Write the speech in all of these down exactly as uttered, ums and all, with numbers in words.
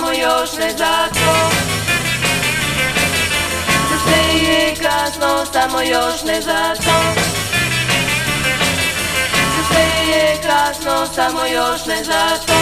samo još ne zato. Za sve je kasno, samo još ne zato. Za sve je kasno, samo još ne zato.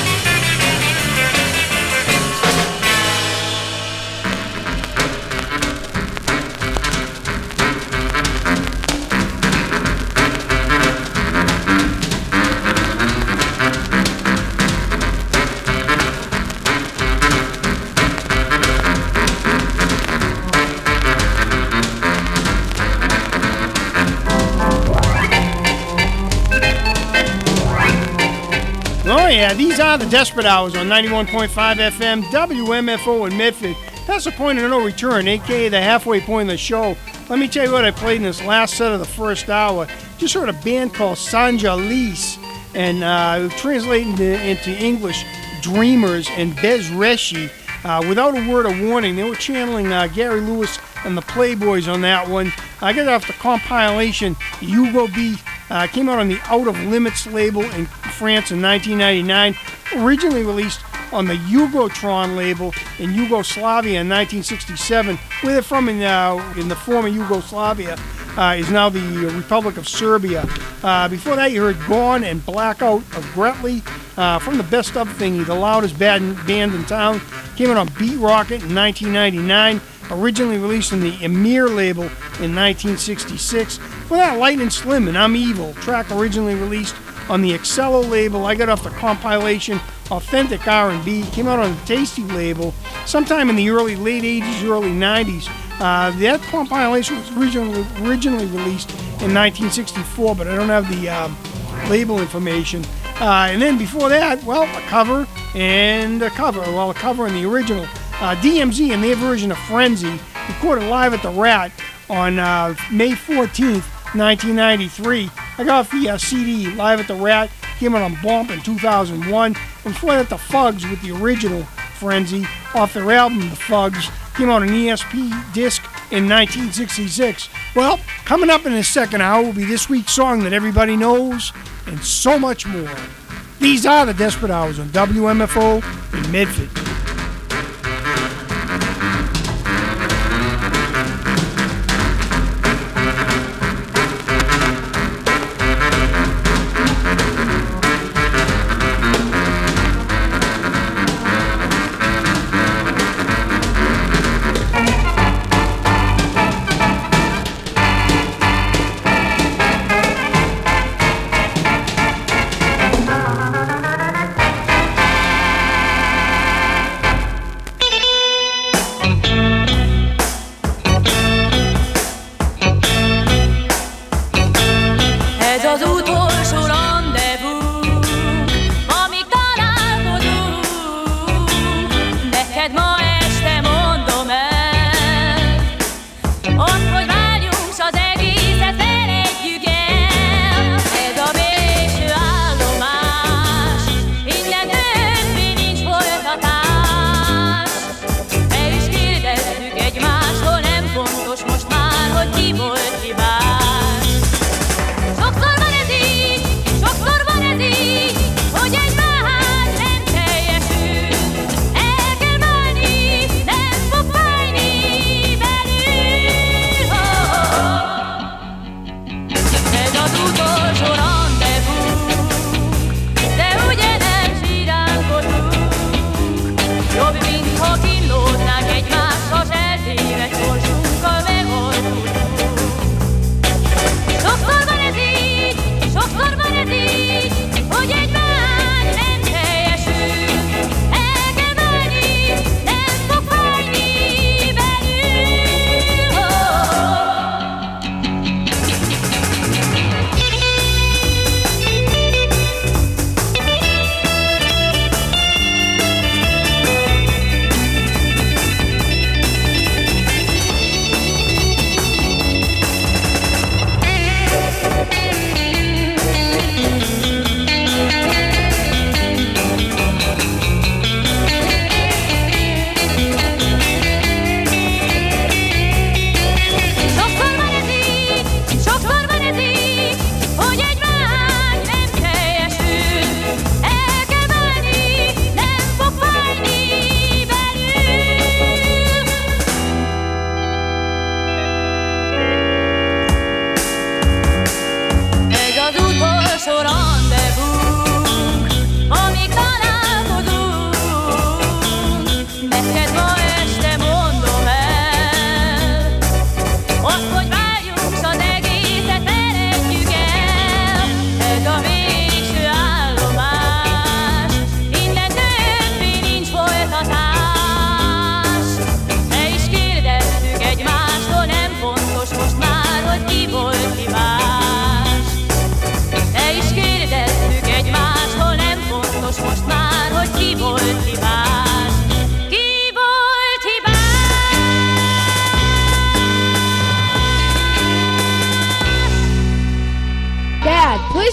Oh yeah, these are the Desperate Hours on ninety-one point five F M, W M F O in Medford. That's the point of no return, aka the halfway point of the show. Let me tell you what I played in this last set of the first hour. Just heard a band called Sanjalis, and uh, translating into English, Dreamers and Bez Reshi. Uh, without a word of warning, they were channeling uh, Gary Lewis and the Playboys on that one. I got it off the compilation Hugo B. Uh, came out on the Out of Limits label in France in nineteen ninety-nine. Originally released on the Yugotron label in Yugoslavia in nineteen sixty-seven. Where they're from in, uh, in the former Yugoslavia uh, is now the Republic of Serbia. Uh, before that, you heard Gone and Blackout of Gretley uh, from the Best Of Thingy, the loudest band in town. Came out on Beat Rocket in nineteen ninety-nine. Originally released on the Emir label in nineteen sixty-six. For that, Lightning Slim and I'm Evil, track originally released on the Excello label. I got off the compilation Authentic R and B. Came out on the Tasty label sometime in the early, late eighties, early nineties. Uh, that compilation was originally, originally released in nineteen sixty-four, but I don't have the um, label information. Uh, and then before that, well, a cover and a cover. Well, a cover and the original. Uh, D M Z and their version of Frenzy, recorded live at the Rat on uh, May fourteenth, nineteen ninety-three. I got off the uh, C D Live at the Rat, came out on Bump in two thousand one. And before that, the Fugs with the original Frenzy off their album The Fugs, came out on E S P disc in nineteen sixty-six. Well, coming up in the second hour will be this week's song that everybody knows and so much more. These are the Desperate Hours on W M F O in Medford.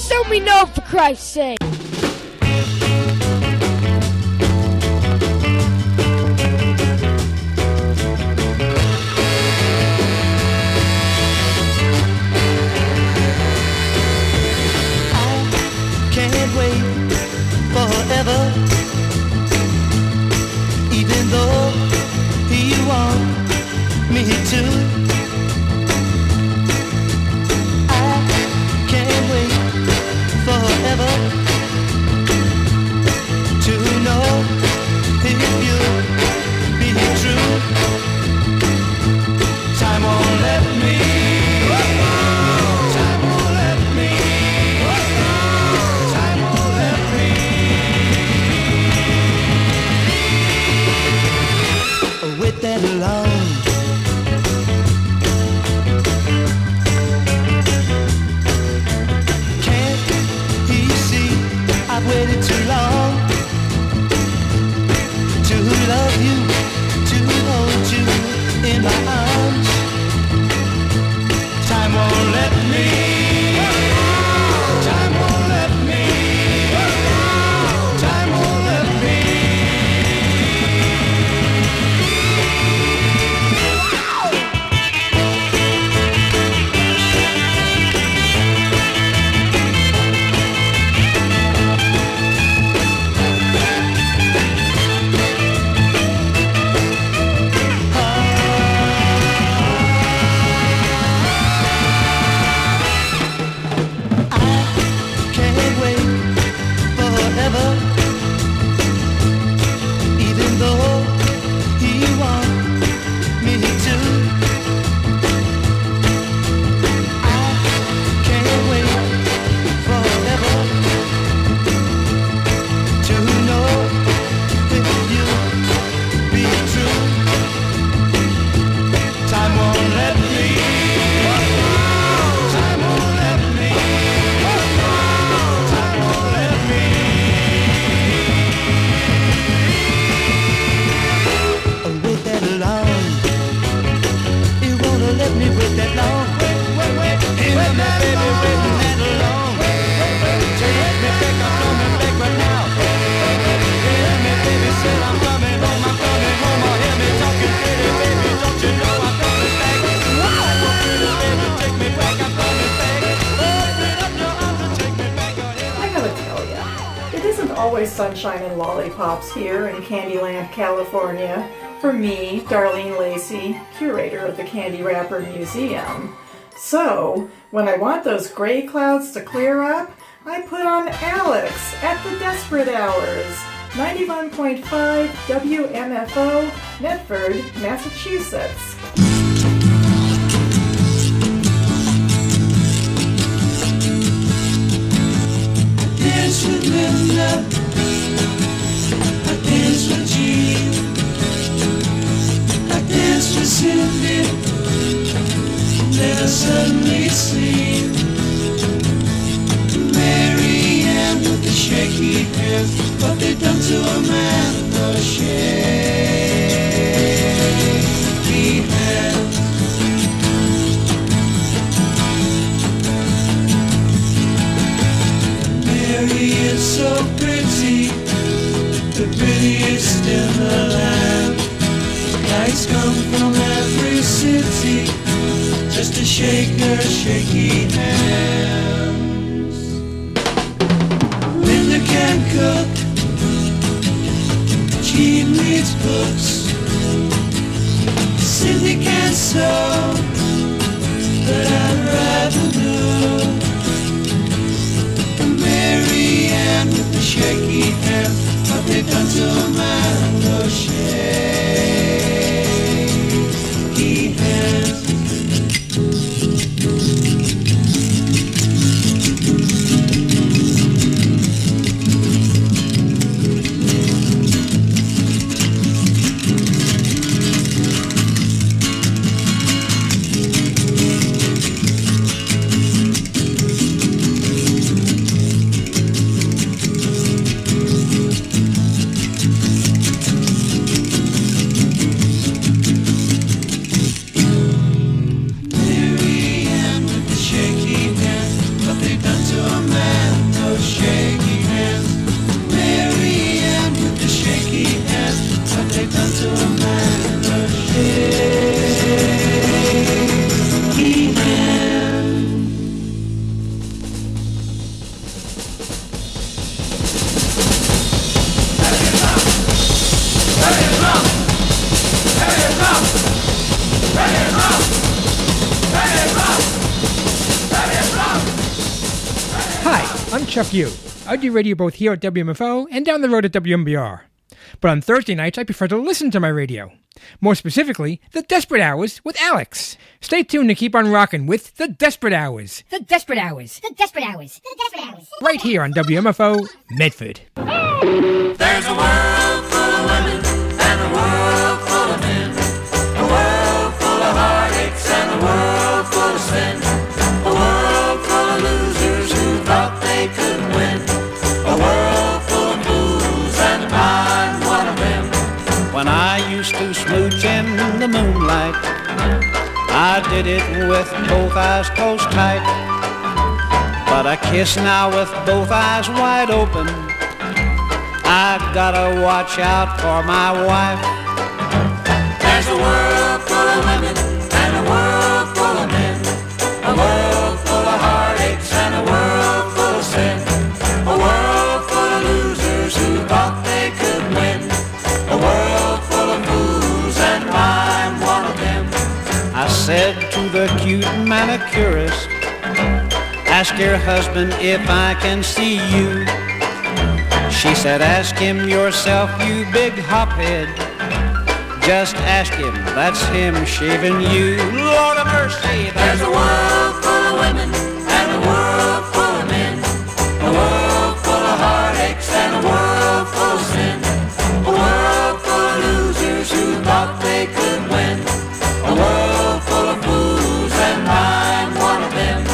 Just let me know, for Christ's sake. Can't wait forever, even though you want me to. I can't wait forever to know if you'll be true. Time won't let me. Time won't let me. Time won't let me. Wait that long. Can't you see I've waited too long to love you, to hold you in my arms. Time won't let me. Time won't let me. Time won't let me. Can't wait forever, even though you want me to. I can't wait forever to know if you'll be true. Time won't let me. Time won't let me. Time won't let me. Oh, wait that long. You wanna let me wait that long? Wait, wait, wait. Hey, let me, baby, wait that long. Wait, wait, wait. Take me back, I'm coming back right now. Hey, let me, baby, say I'm coming home, I'm coming home. Oh, hear me talking pretty, baby, don't you know I'm coming back? Wow, pretty baby, take me back, I'm coming back. Open up your arms and take me back. Oh, yeah. I gotta tell ya, it isn't always sunshine and lollipops here in Candyland, California. For me, Darlene Lacey, curator of the Candy Wrapper Museum. So, when I want those gray clouds to clear up, I put on Alex at the Desperate Hours, ninety-one point five W M F O, Medford, Massachusetts. Dance with Linda, I dance with Jean, I dance with Cindy, then I suddenly see Mary Ann with the shaky hands, what they done to a man with the shaky hands. Mary is so pretty, the prettiest in the land. Lights come from every city just to shake her shaky hands. Linda can cook, Jean reads books, Cindy can sew, but I'd rather know Mary Ann with the shaky hands, what they done to a man with those shaky hands. Chuck U. I do radio both here at W M F O and down the road at W M B R. But on Thursday nights, I prefer to listen to my radio. More specifically, The Desperate Hours with Alex. Stay tuned and keep on rocking with The Desperate Hours. The Desperate Hours. The Desperate Hours. The Desperate Hours. Right here on W M F O, Medford. There's a world full of women and a world full of men. A world full of heartaches and a world full of sin. A world full of losers who thought they could win. A world full of fools and I'm one of them. When I used to smooch in the moonlight, I did it with both eyes closed tight. But I kiss now with both eyes wide open. I gotta watch out for my wife. There's a world full of women and a world full of men. A world full of heartaches and a world full of sin. A world full of losers who thought they could win. A world full of fools and I'm one of them. I said to the cute manicurist, ask your husband if I can see you. She said, ask him yourself, you big hophead. Just ask him, that's him shaving you. Lord of mercy, there's a world full of women and a world full of men. A world full of heartaches and a world full of sin. A world full of losers who thought they could win. A world full of fools and I'm one of them.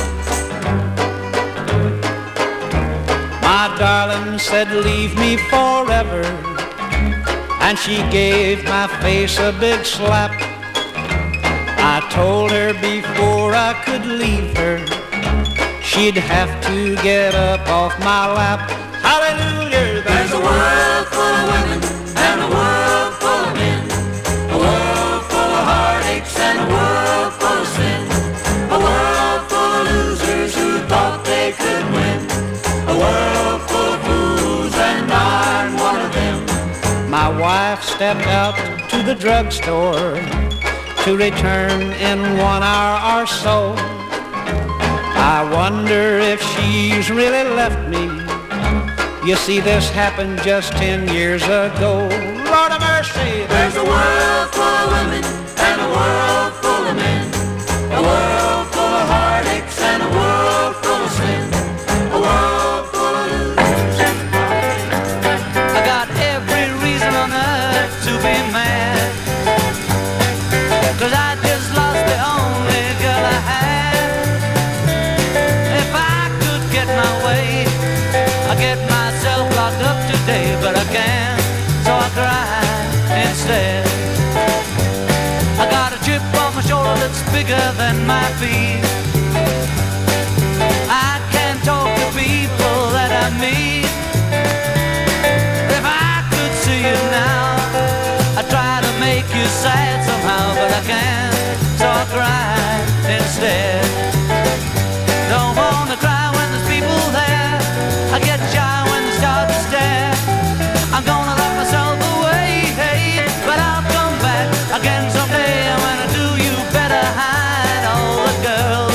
My darling said, leave me forever. And she gave my face a big slap. I told her before I could leave her, she'd have to get up off my lap. Hallelujah, there's a world full of women and a world full of men. A world full of heartaches and a world full of sin. A world full of losers who thought they could win. A world full of fools and I'm one of them. My wife stepped out to the drugstore to return in one hour or so. I wonder if she's really left me. You see, this happened just ten years ago. Lord of mercy, there's a world full of women and a world full of men. A world full of heartaches and a world full of sin. A world full of losers. I got every reason on earth to be mad, 'cause I just lost the only girl I had. If I could get my way, I'd get myself locked up today, but I can't, so I cry instead. I got a chip on my shoulder that's bigger than my feet. I can't talk to people that I meet. If I could see you now, I try to make you sad somehow, but I can't, so I cry instead. Don't wanna cry when there's people there. I get shy when they start to stare. I'm gonna lock myself away, hey, but I'll come back again someday. And when I do, you better hide all the girls.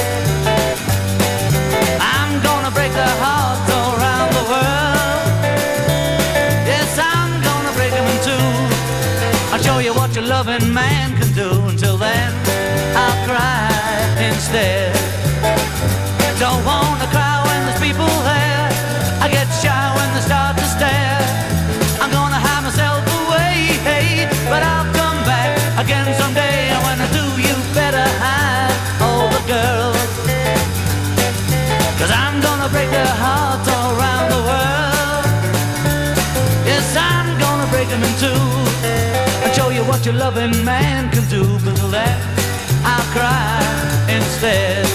I'm gonna break their hearts all around the world. Yes, I'm gonna break them in two. I'll show you what your loving man can do. Until then, I'll cry instead. Don't wanna cry when there's people there. I get shy when they start to stare. I'm gonna hide myself away, hey, but I'll come back again someday. And when I do, you better hide all the girls, 'cause I'm gonna break their hearts all around the world. Yes, I'm gonna break them in two and show you what your loving man can do. But till then, I'll cry instead.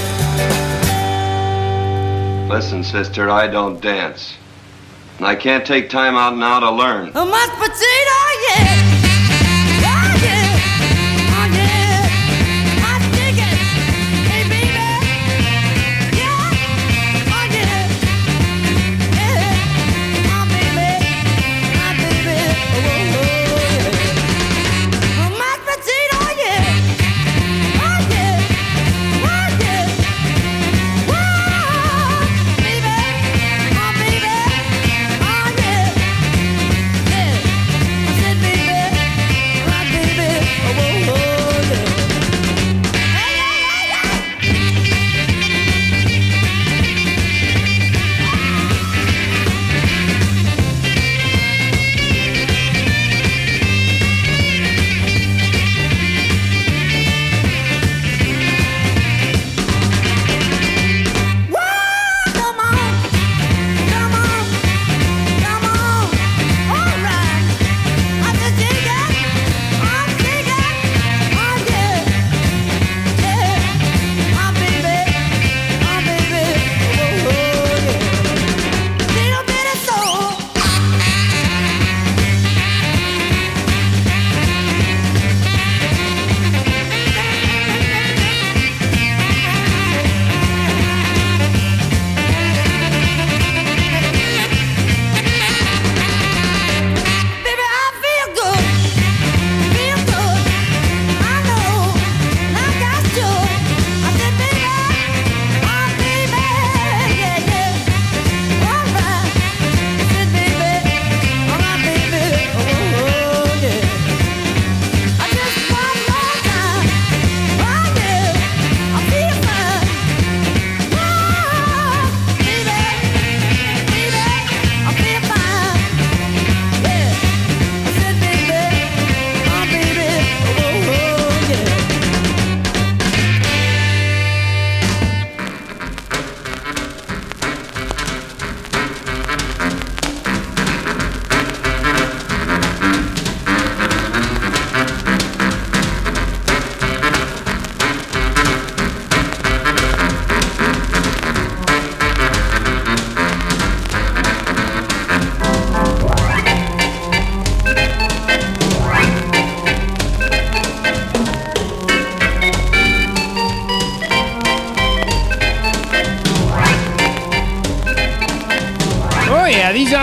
Listen, sister, I don't dance. And I can't take time out now to learn. A mashed potato, yeah. Oh, yeah. Oh, yeah. I dig it. Hey, baby. Yeah. Oh, yeah. Yeah. Oh, baby. Oh, baby. Oh, oh, yeah. A mashed potato, yeah. Oh, yeah. Oh, yeah. Whoa, baby. Oh, baby.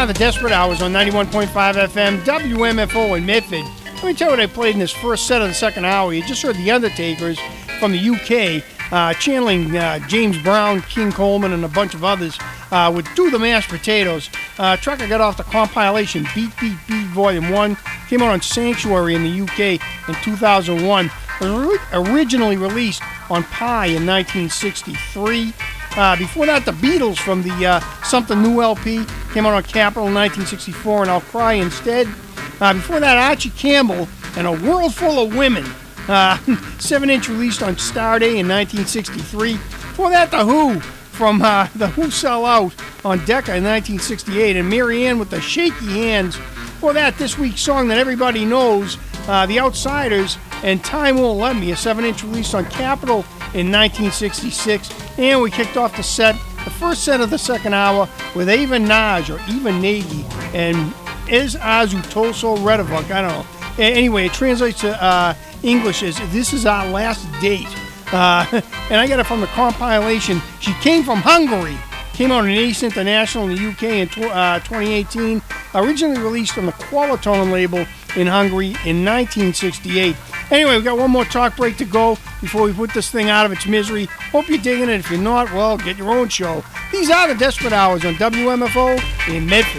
are the Desperate Hours on ninety-one point five F M, W M F O in Medford. Let me tell you what I played in this first set of the second hour. You just heard the Undertakers from the U K, uh, channeling uh, James Brown, King Coleman, and a bunch of others uh, with Do the Mashed Potatoes. Uh, track I got off the compilation Beat Beat Beat Volume one. Came out on Sanctuary in the U K in two thousand one. It was originally released on Pi in nineteen sixty-three. Uh, before that, the Beatles from the uh, Something New L P came out on Capitol in nineteen sixty-four, and I'll Cry Instead. Uh, before that, Archie Campbell and A World Full of Women, uh, seven inch released on Starday in nineteen sixty-three. Before that, The Who from uh, The Who Sell Out on Decca in nineteen sixty-eight, and Mary Ann with the Shaky Hands. Before that, this week's song that everybody knows, uh, The Outsiders and Time Won't Let Me, a seven inch release on Capitol in nineteen sixty-six. And we kicked off the set, the first set of the second hour, with Ava Naj, or Eva Nagy, and Ez Azu Toso Redavuk. I don't know. Anyway, it translates to uh, English as This Is Our Last Date. Uh, and I got it from the compilation. She came from Hungary. Came out on Ace International in the U K in tw- uh, twenty eighteen. Originally released on the Qualitone label in Hungary in nineteen sixty-eight. Anyway, we got one more talk break to go before we put this thing out of its misery. Hope you're digging it. If you're not, well, get your own show. These are the Desperate Hours on W M F O in Medford.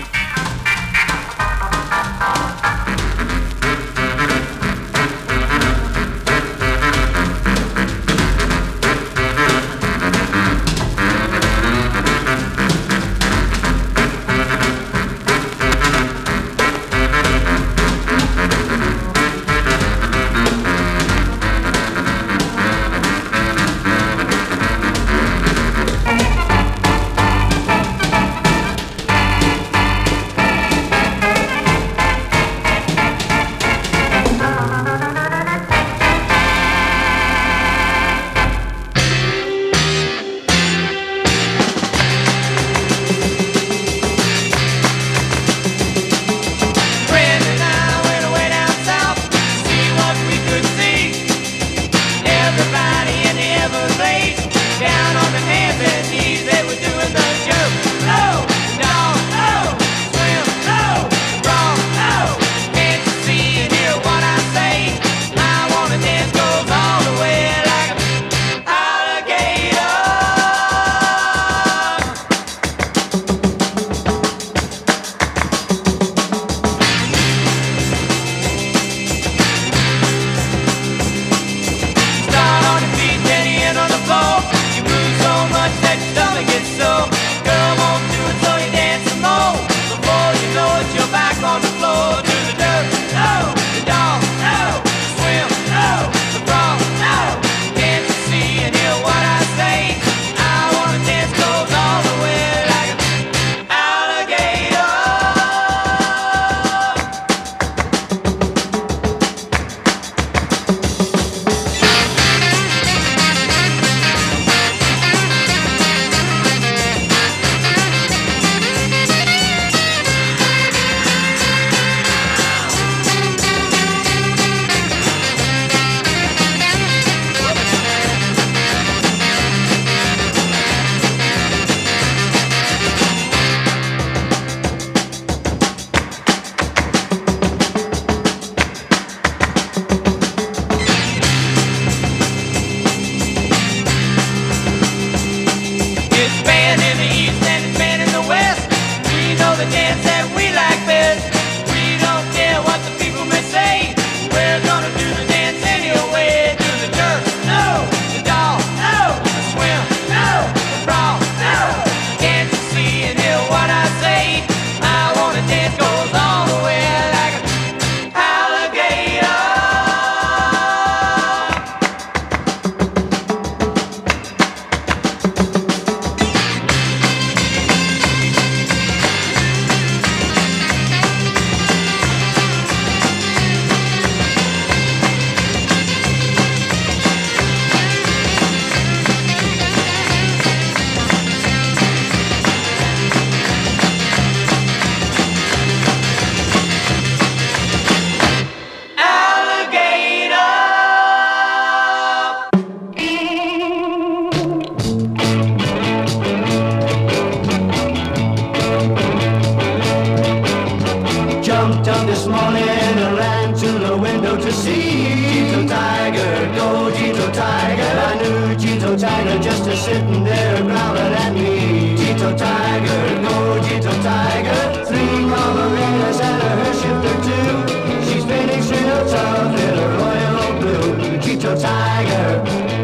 window to see. Jito Tiger, go Jito Tiger. I knew Jito Tiger just a sitting there growling at me. Jito Tiger, go Jito Tiger. Three carburetors and a her shifter too. She's finished real tough in a royal oak blue. Jito Tiger,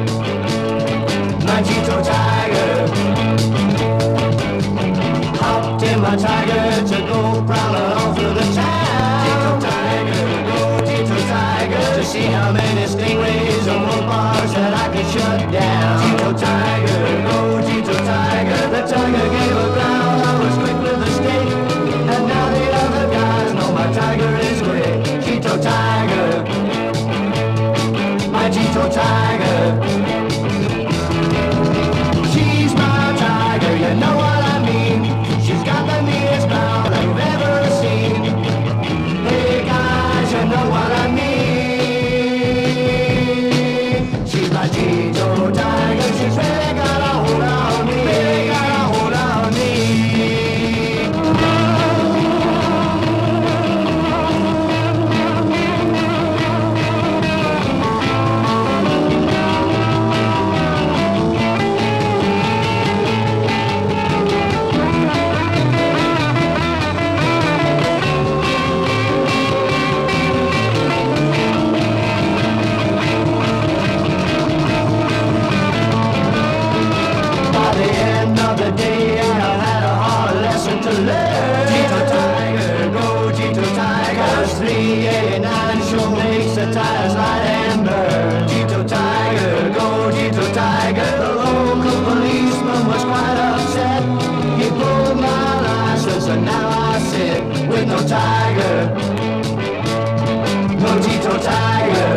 my Jito Tiger. Hopped in my Tiger to go prowling all through the town. Jito Tiger, go Jito Tiger. To see how many stingrays or more bars that I could shut down. Jito Tiger, go Jito Tiger. The Tiger gave a growl, I was quick with the stick. And now the other guys know my Tiger is quick. Jito Tiger, my Jito Tiger. She's my Tiger, you know what I mean. She's got the meanest mouth I've ever seen. Hey guys, you know what I mean. She's my Jito Tiger, she's really got a hold on me. Really got a hold on me. By the end of the day, I had a hard lesson to learn. Jito Tiger, go Jito Tiger. three eighty-nine sure makes the tires light and burn. Jito Tiger, go Jito Tiger. The local policeman was quite upset. He pulled my license and now I sit with no Tiger. No Jito Tiger.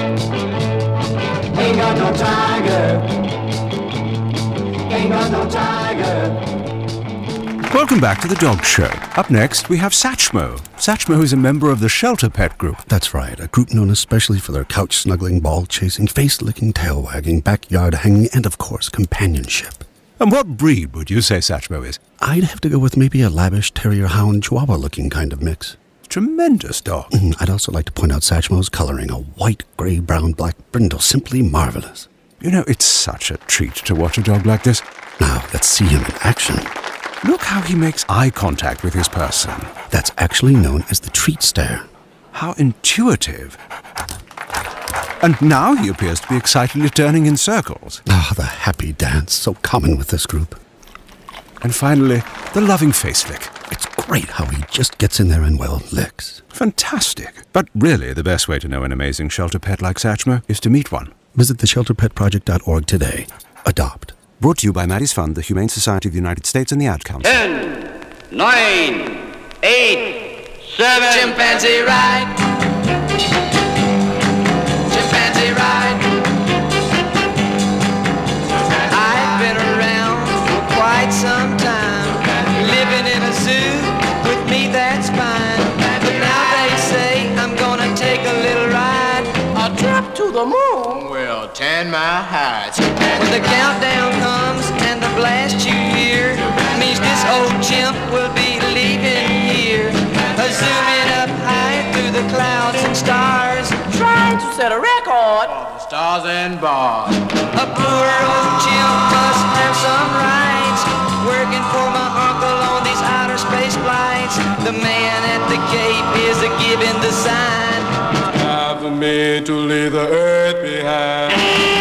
Ain't got no Tiger. Ain't got no Tiger. Welcome back to the Dog Show. Up next, we have Satchmo. Satchmo is a member of the Shelter Pet Group. That's right, a group known especially for their couch-snuggling, ball-chasing, face-licking, tail-wagging, backyard-hanging, and, of course, companionship. And what breed would you say Satchmo is? I'd have to go with maybe a lavish terrier-hound chihuahua-looking kind of mix. Tremendous dog. Mm, I'd also like to point out Satchmo's coloring, a white, grey, brown, black brindle, simply marvelous. You know, it's such a treat to watch a dog like this. Now, let's see him in action. Look how he makes eye contact with his person. That's actually known as the treat stare. How intuitive. And now he appears to be excitedly turning in circles. Ah, the happy dance, so common with this group. And finally, the loving face lick. It's great how he just gets in there and, well, licks. Fantastic. But really, the best way to know an amazing shelter pet like Satchmo is to meet one. Visit the shelter pet project dot org today. Adopt. Brought to you by Maddie's Fund, the Humane Society of the United States, and the Ad Council. Ten, nine, eight, seven. Chimpanzee ride. Chimpanzee ride. I've been around for quite some time, living in a zoo, with me that's fine. But now they say I'm gonna take a little ride. A trip to the moon will tan my hides. When the countdown comes and the blast you hear means this old chimp will be leaving here, a zooming up high through the clouds and stars, Trying to set a record for stars and bars. a poor old chimp must have some rights, working for my uncle on these outer space flights. The man at the Cape is a giving the sign. Time for me to leave the earth behind.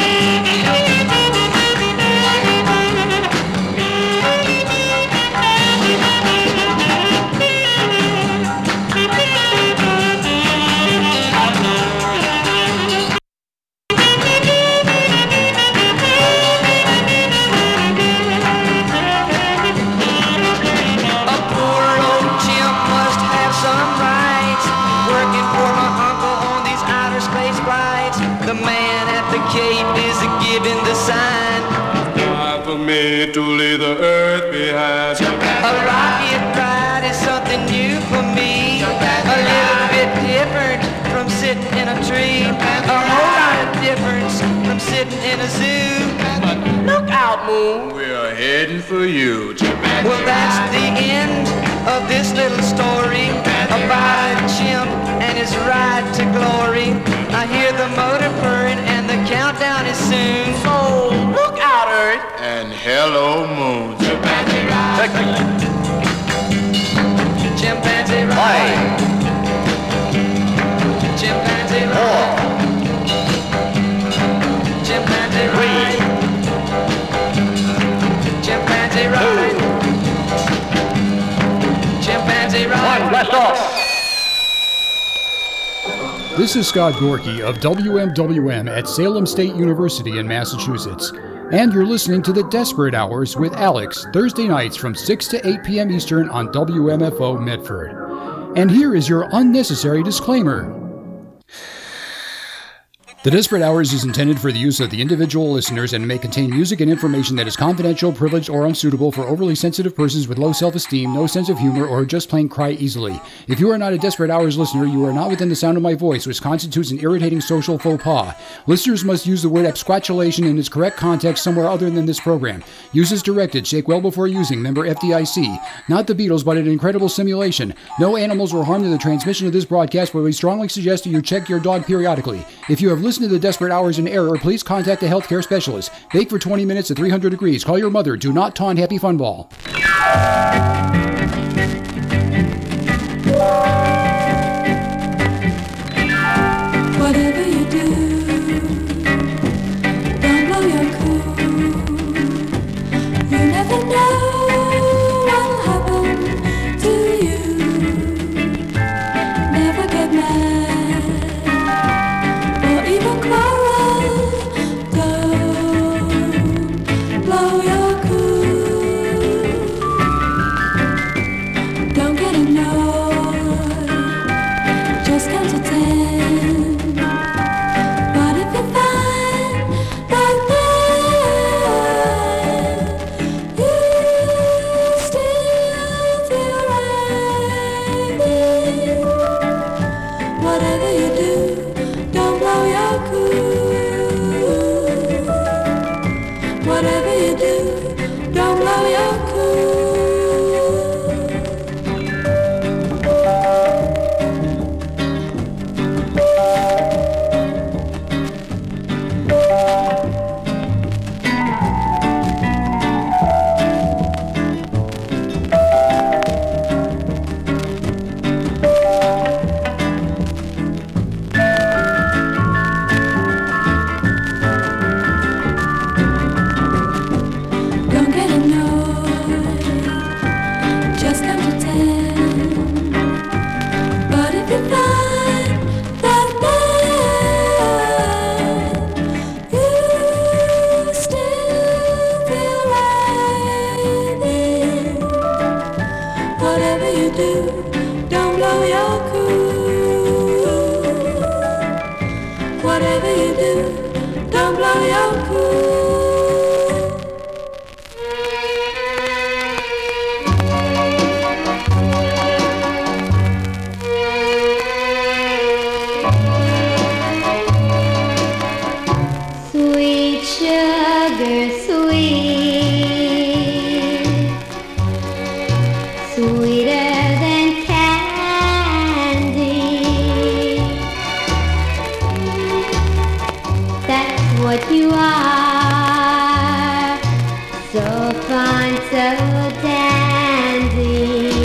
A poor old chimp must have some rights, working for my uncle on these outer space flights. The man at the Cape is a giving the sign. Time for me to leave the earth behind. A rocket ride is something new for me, a little bit different from sitting in a tree, a whole lot of difference from sitting in a zoo. Look out, Moon, we're heading for you. Well, that's the end of this little story. about a chimp and his ride to glory. I hear the motor purring and the countdown is soon. Oh, look out, Earth. And hello, moon. Chimpanzee ride. Chimpanzee ride. Chimpanzee ride. Chimpanzee ride. Chimpanzee ride. Chimpanzee ride. One, left off. This is Scott Gorky of W M W M at Salem State University in Massachusetts. And you're listening to The Desperate Hours with Alex, Thursday nights from six to eight p.m. Eastern on W M F O Medford. And here is your unnecessary disclaimer. The Desperate Hours is intended for the use of the individual listeners and may contain music and information that is confidential, privileged, or unsuitable for overly sensitive persons with low self-esteem, no sense of humor, or just plain cry easily. If you are not a Desperate Hours listener, you are not within the sound of my voice, which constitutes an irritating social faux pas. Listeners must use the word absquatulation in its correct context somewhere other than this program. Use as directed. Shake well before using. Member F D I C. Not the Beatles, but an incredible simulation. No animals were harmed in the transmission of this broadcast, but we strongly suggest that you check your dog periodically. If you have listened to the Desperate Hours in error, please contact a healthcare specialist. Bake for twenty minutes at three hundred degrees. Call your mother. Do not taunt Happy Fun Ball. Whatever you do, don't blow your cool. You never know what'll happen to you. Never get mad or even quarrel. Don't blow your cool. Don't get annoyed. Just count to ten. But if you find that then you still feel right, whatever you do, don't blow your cool. Whatever you do, don't blow your cool. Don't get annoyed. Just count to ten. But if you find that then you still feel right, whatever you do, don't blow your cool. Whatever you do, don't blow your cool. Sweet sugar, sweet, sweeter than candy. That's what you are, so fine, so dandy.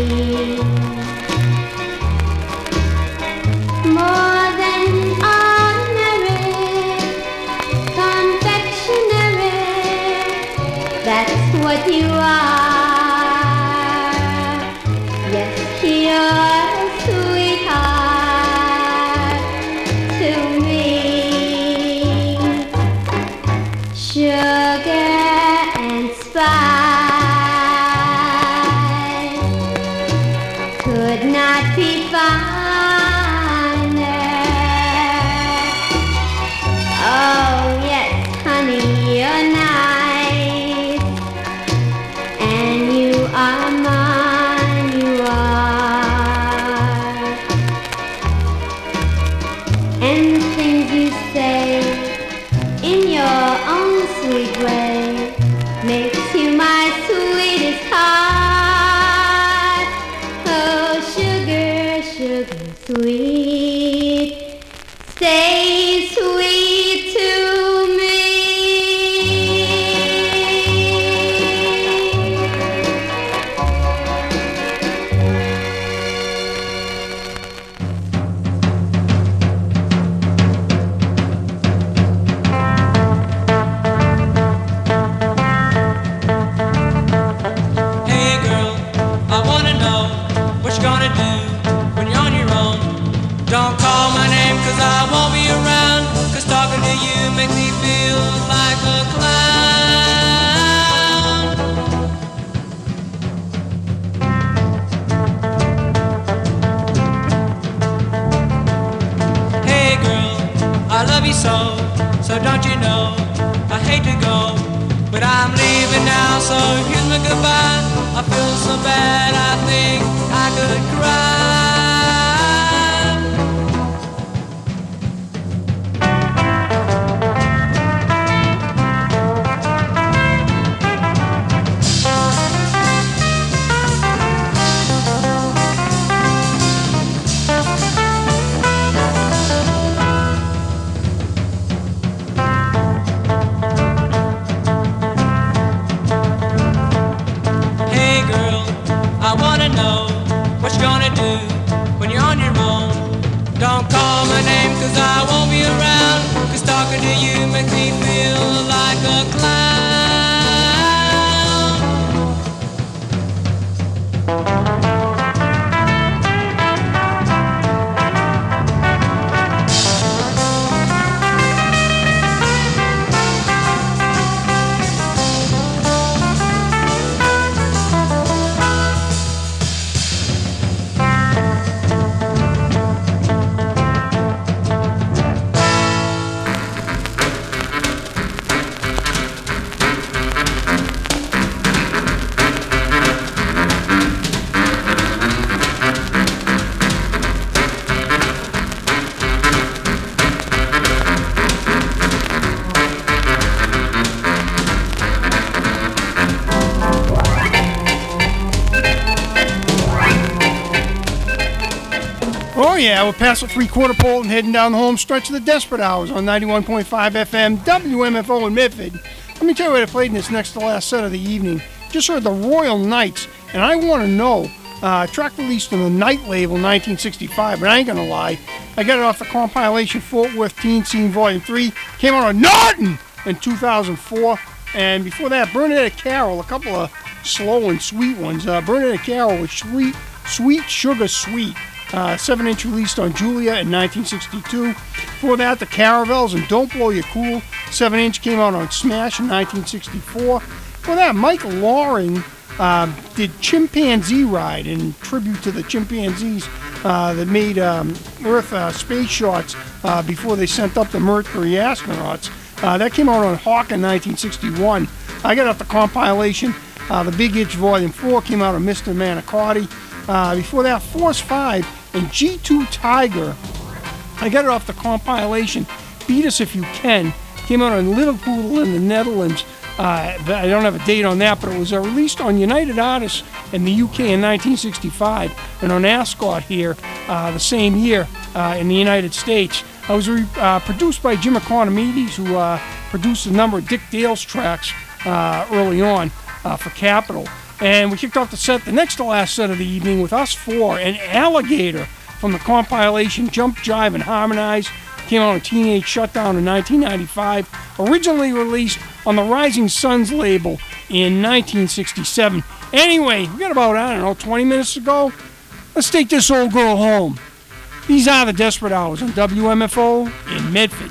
More than ordinary, confectionery, that's what you are. Yes, you're a sweetheart to me. Sugar and spice could not be finer. Oh yes, honey, you're nice, and you are mine, you are. And the things you say in your own sweet way makes you my sweetest heart. Oh, sugar, sugar. I love you so, so don't you know, I hate to go, but I'm leaving now, so here's my goodbye. I feel so bad, I think I could cry. I wanna know what you're gonna do when you're on your own. Don't call my name cause I won't be around, cause talking to you makes me feel like a clown. Oh yeah, we're past the three-quarter pole and heading down the home stretch of the Desperate Hours on ninety-one point five F M W M F O in Medford. Let me tell you what I played in this next to last set of the evening. Just heard the Royal Knights, and I want to know, uh, track released on the Night label nineteen sixty-five, but I ain't gonna lie, I got it off the compilation Fort Worth Teen Scene Volume three, came out on Norton in two thousand four, and before that, Bernadette Carroll, a couple of slow and sweet ones. Uh, Bernadette Carroll was Sweet, Sweet Sugar Sweet. Uh, seven inch released on Julia in nineteen sixty-two. Before that, the Caravels and Don't Blow Your Cool. seven inch came out on Smash in nineteen sixty-four. Before that, Mike Loring uh, did Chimpanzee Ride in tribute to the chimpanzees uh, that made um, Earth uh, space shots uh, before they sent up the Mercury astronauts. Uh, that came out on Hawk in nineteen sixty-one. I got off the compilation. Uh, the Big Itch Volume four came out on Mister Manicotti. Uh, before that, Force five and G two Tiger. I got it off the compilation Beat Us If You Can. Came out on Liverpool in the Netherlands. Uh, I don't have a date on that, but it was uh, released on United Artists in the U K in nineteen sixty-five and on Ascot here uh, the same year uh, in the United States. It was re- uh, produced by Jim Economides, who uh, produced a number of Dick Dale's tracks uh, early on uh, for Capitol. And we kicked off the set, the next to last set of the evening, with Us Four and Alligator from the compilation Jump, Jive, and Harmonize. Came out on Teenage Shutdown in nineteen ninety-five. Originally released on the Rising Suns label in nineteen sixty-seven. Anyway, we got about, I don't know, twenty minutes to go. Let's take this old girl home. These are the Desperate Hours on W M F O in Medford.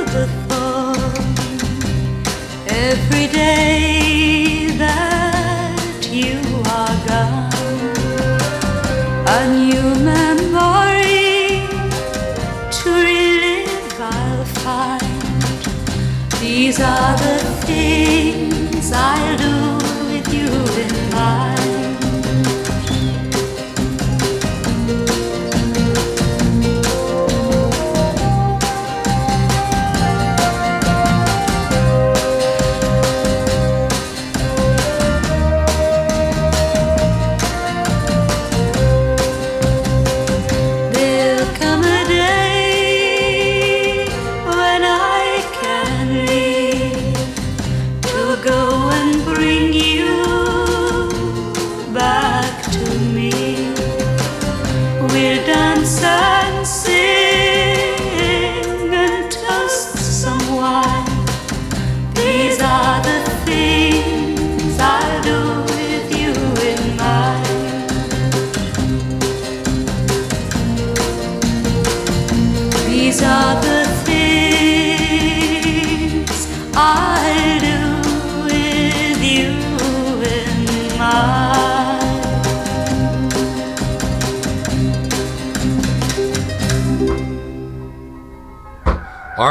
Every day that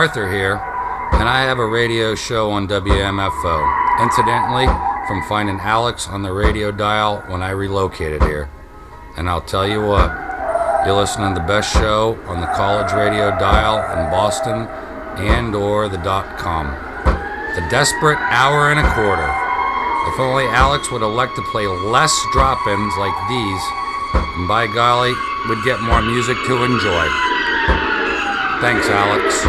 Arthur here, and I have a radio show on W M F O. Incidentally, from finding Alex on the radio dial when I relocated here. And I'll tell you what, you're listening to the best show on the college radio dial in Boston and or the dot com. The Desperate Hour and a Quarter. If only Alex would elect to play less drop-ins like these, and by golly, we'd get more music to enjoy. Thanks, Alex.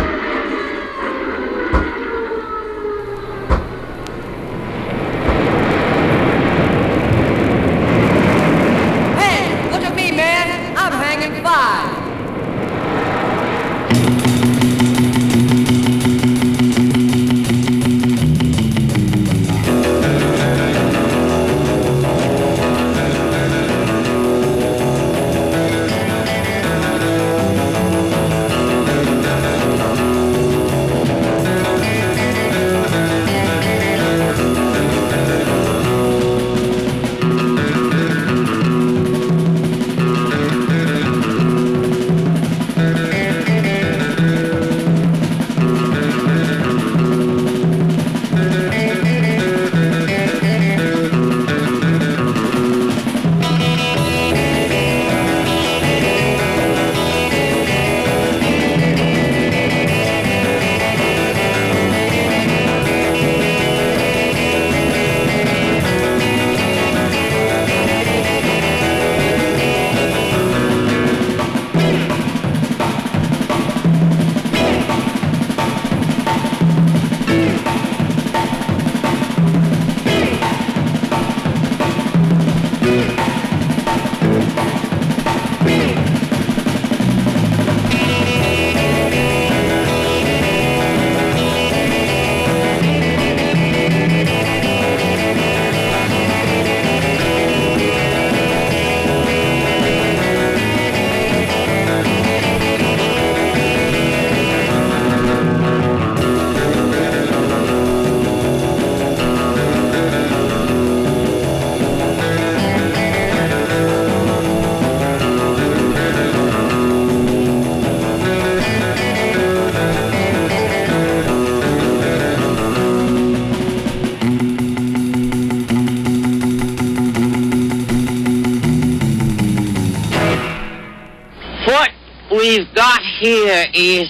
we've got here is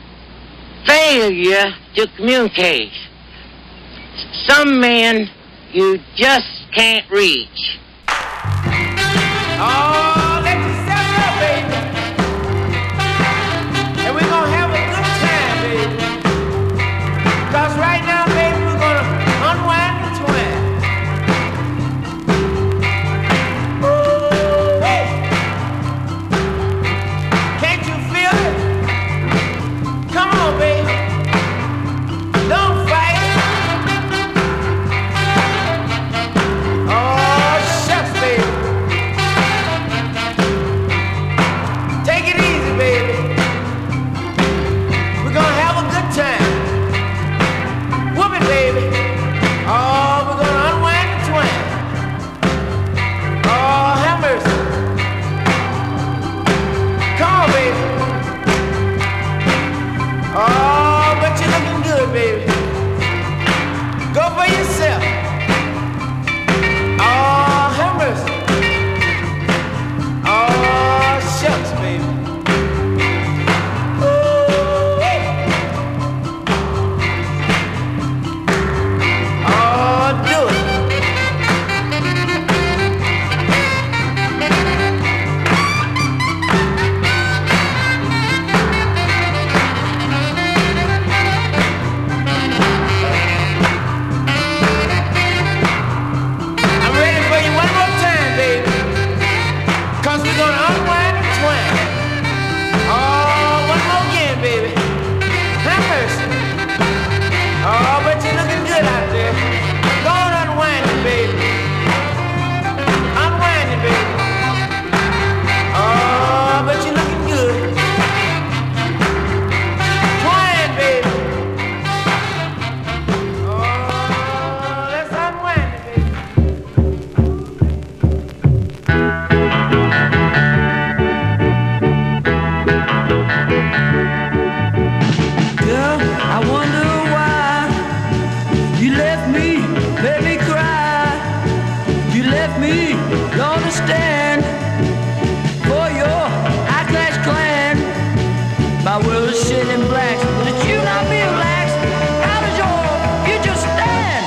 failure to communicate. Some men you just can't reach. Oh, let yourself up, baby. And we're gonna have a good time, baby. Because right now, baby, we're gonna unwind the twine. Oh, hey. Can't you feel it? Come on, baby. Don't fight. Oh, shucks, baby. stand for your high-class clan. My world is shit in black, but it's you not being relaxed. How does your future stand?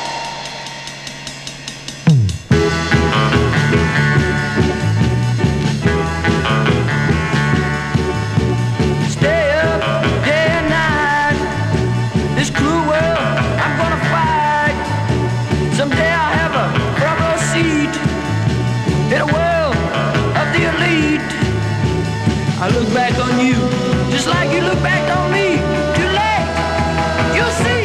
Stay up day and night. This cruel world I'm gonna fight. Someday I'll have a front row seat in a world of the elite. I look back on you just like you look back on me. Too late, you'll see.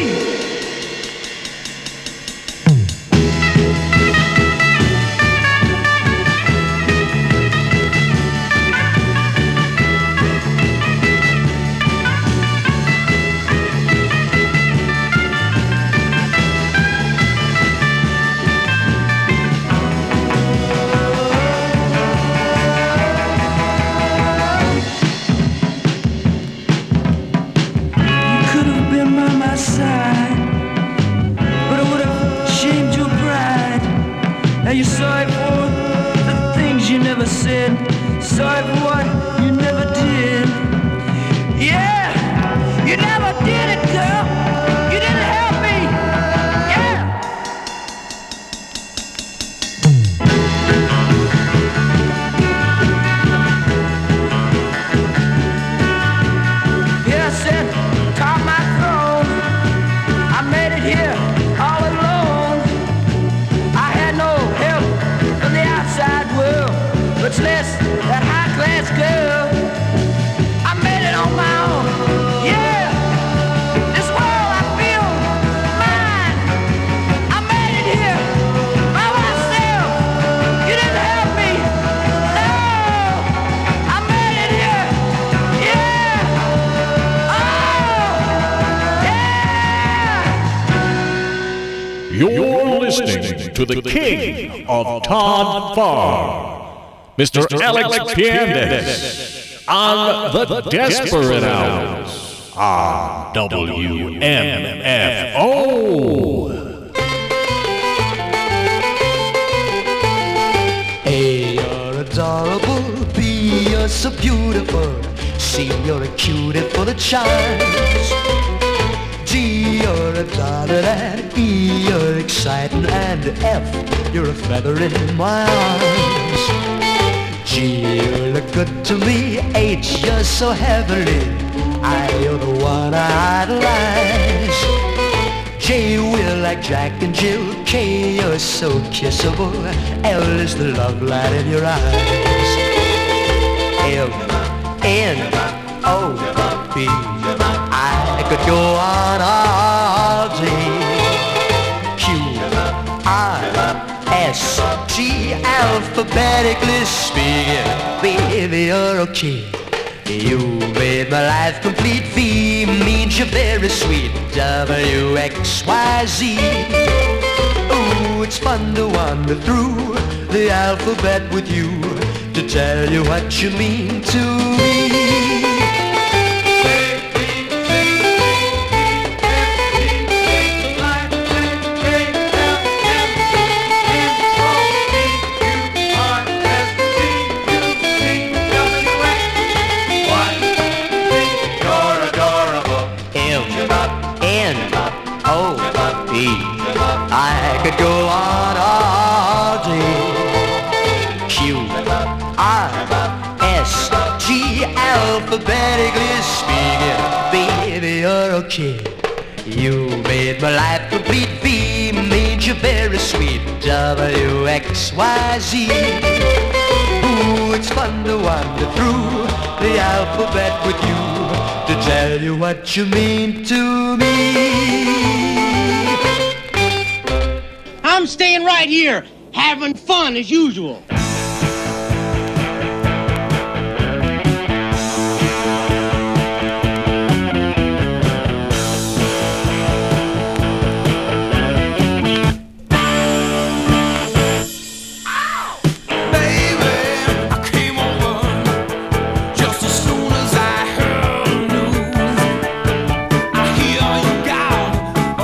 Side, but it would have shamed your pride. Now you're sorry for the things you never said, sorry for what you never did. Yeah, you never did it, girl. You didn't help me. Yeah. Yeah, I said, top my throne. I made it here all alone. I had no help from the outside world, much less that high-class girl. I made it on my own. Yeah, this world I feel mine. I made it here by myself. You didn't help me. No, I made it here. Yeah. Oh, yeah. You're listening to the king of Todd Farr, Mister Alex Piandes, on the Desperate Hours on W M F O. A, you're adorable. B, you're so beautiful. C, you're a cutie full of charms. G, you're a darling, and E, you're exciting, and F, you're a feather in my arms. G, you look good to me. H, you're so heavenly. I, you're the one I idolize. J, we're like Jack and Jill. K, you're so kissable. L is the love light in your eyes. M, N, O, P, I could go on all day. Q, R, S, T, alphabetically speaking, baby, you're okay. You made my life complete. V means you're very sweet. W, X, Y, Z. Ooh, it's fun to wander through the alphabet with you, to tell you what you mean to me. I could go on all day. Q, R, S, T, alphabetically speaking, baby, you're okay. You made my life complete. V made you very sweet. W, X, Y, Z. Ooh, it's fun to wander through the alphabet with you, to tell you what you mean to me. I'm staying right here, having fun as usual.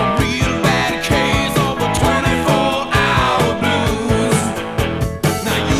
Now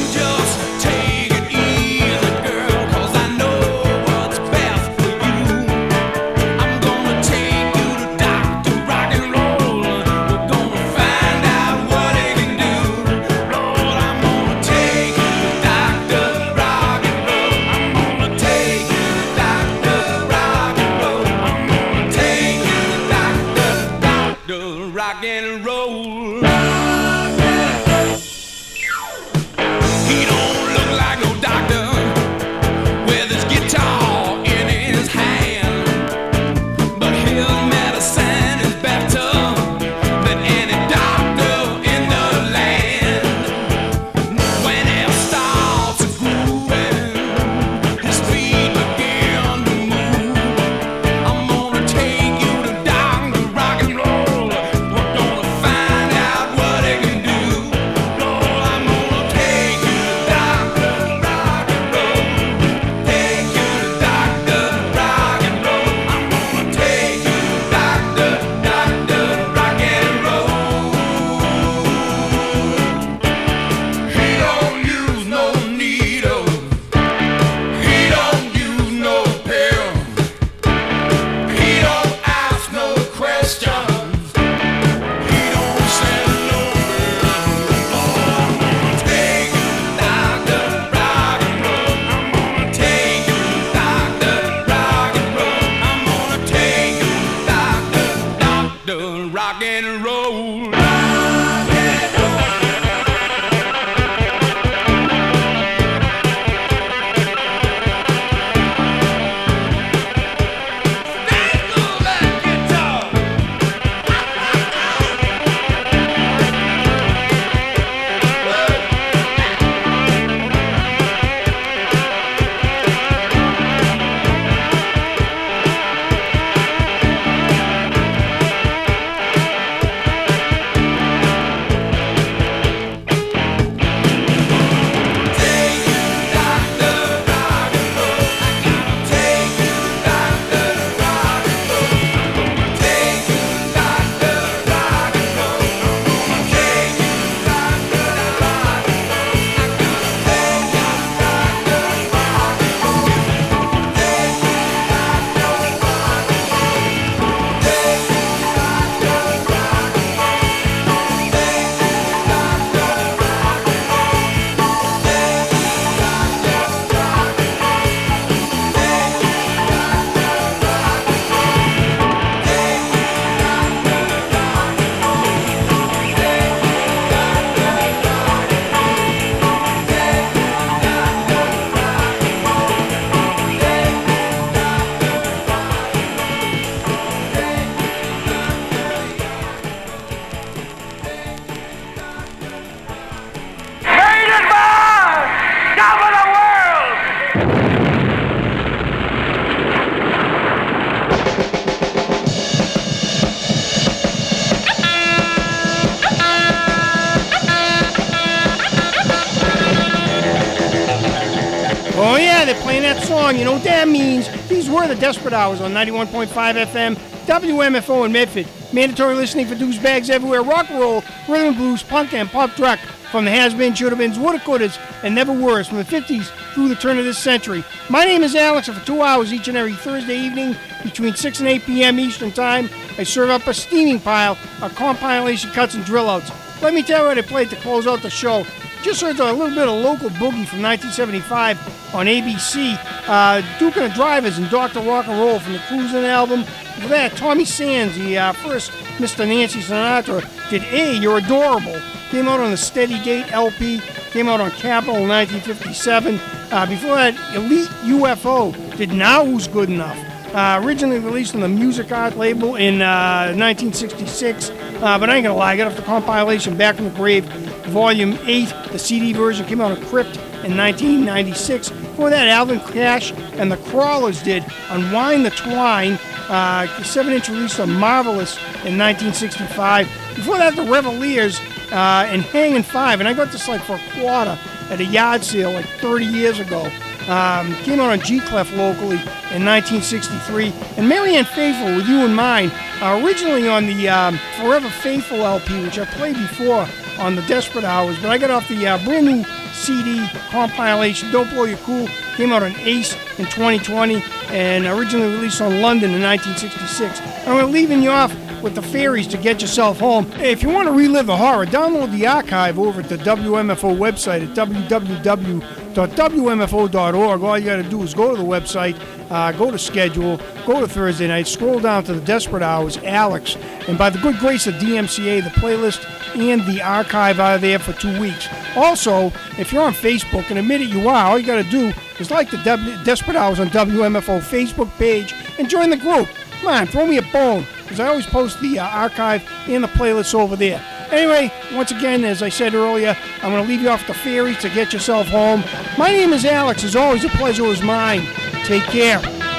why they're playing that song. You know what that means. These were the Desperate Hours on ninety-one point five F M, W M F O in Medford. Mandatory listening for douchebags everywhere. Rock and roll, rhythm and blues, punk and pop rock from the has-been, should-have-beens, woulda-couldas, and never-weres from the fifties through the turn of this century. My name is Alex, and for two hours each and every Thursday evening between six and eight p.m. Eastern Time, I serve up a steaming pile of compilation cuts and drill-outs. Let me tell you what I played to close out the show. Just heard a little bit of local boogie from nineteen seventy-five on A B C. Uh, Duke and the Drivers and Doctor Rock and Roll from the Cruisin' album. For that, Tommy Sands, the uh, first Mister Nancy Sinatra, did A, You're Adorable. Came out on the Steady Gate L P. Came out on Capitol in nineteen fifty-seven. Uh, before that, Elite U F O did Now Who's Good Enough. Uh, originally released on the Music Art label in uh, nineteen sixty-six. Uh, but I ain't gonna lie, I got off the compilation Back from the Grave, Volume eight. The C D version came out on Crypt in nineteen ninety-six. Before that, Alvin Cash and the Crawlers did Unwind the Twine. Uh, seven-inch release on Marvelous in nineteen sixty-five. Before that, the Reveliers uh, and Hangin' Five. And I got this like for a quarter at a yard sale like thirty years ago. Um, came out on G-Clef locally in nineteen sixty-three. And Marianne Faithfull with You in Mind, uh, originally on the um, Forever Faithful L P, which I played before on the Desperate Hours, but I got off the uh, brand new C D compilation, Don't Blow Your Cool, came out on Ace in twenty twenty, and originally released on London in nineteen sixty-six. And we're leaving you off with the Fairies to Get Yourself Home. Hey, if you want to relive the horror, download the archive over at the W M F O website at w w w dot w m f o dot org. All you got to do is go to the website, uh, go to schedule, go to Thursday night, scroll down to the Desperate Hours, Alex, and by the good grace of D M C A, the playlist and the archive are there for two weeks. Also, if you're on Facebook, and admit it you are, all you got to do is like the w- Desperate Hours on W M F O Facebook page and join the group. Come on, throw me a bone, because I always post the uh, archive and the playlist over there. Anyway, once again, as I said earlier, I'm going to leave you off the Fairies to Get Yourself Home. My name is Alex. As always, a pleasure was mine. Take care.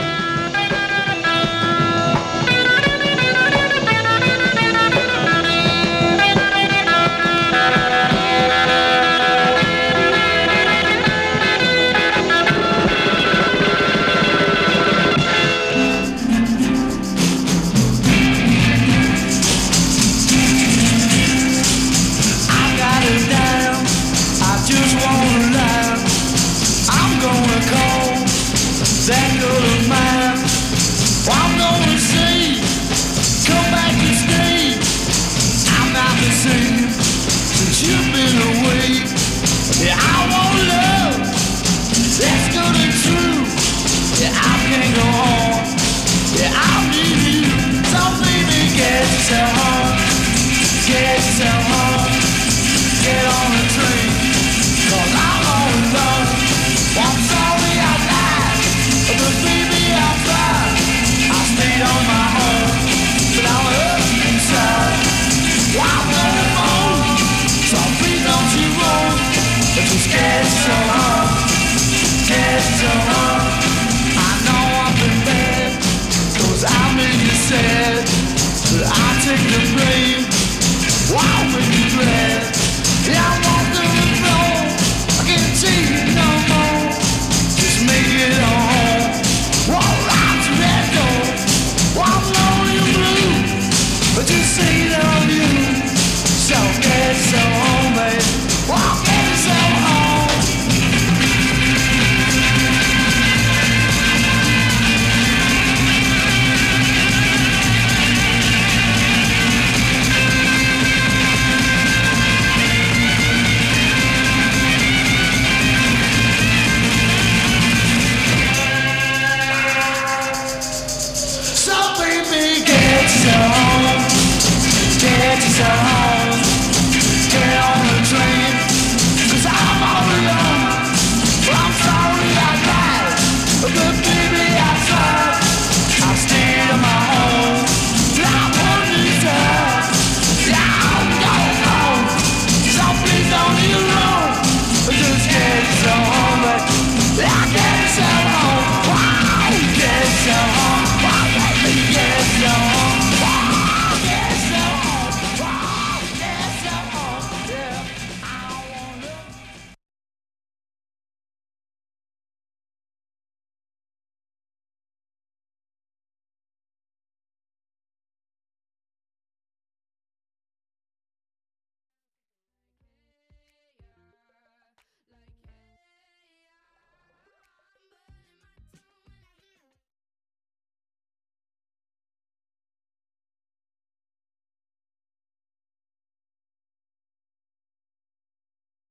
That girl of mine, I'm gonna see, come back and stay. I'm not the same since you've been away. Yeah, I want love, that's good and true. Yeah, I can't go on. Yeah, I need you. So baby, get yourself home, get yourself home, get on the train, 'cause I'm all alone. Well, I'm sorry I lied. But baby, I tried. I stayed on my own, but I'm hurt inside. I'm going home, so please don't you run. But just get so home, get so home.